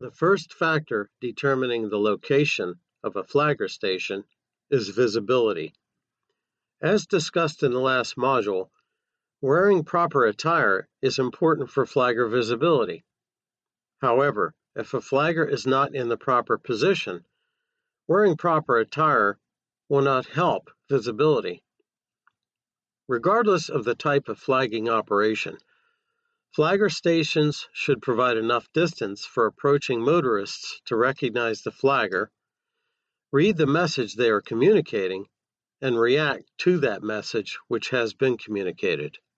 The first factor determining the location of a flagger station is visibility. As discussed in the last module, wearing proper attire is important for flagger visibility. However, if a flagger is not in the proper position, wearing proper attire will not help visibility. Regardless of the type of flagging operation, flagger stations should provide enough distance for approaching motorists to recognize the flagger, read the message they are communicating, and react to that message which has been communicated.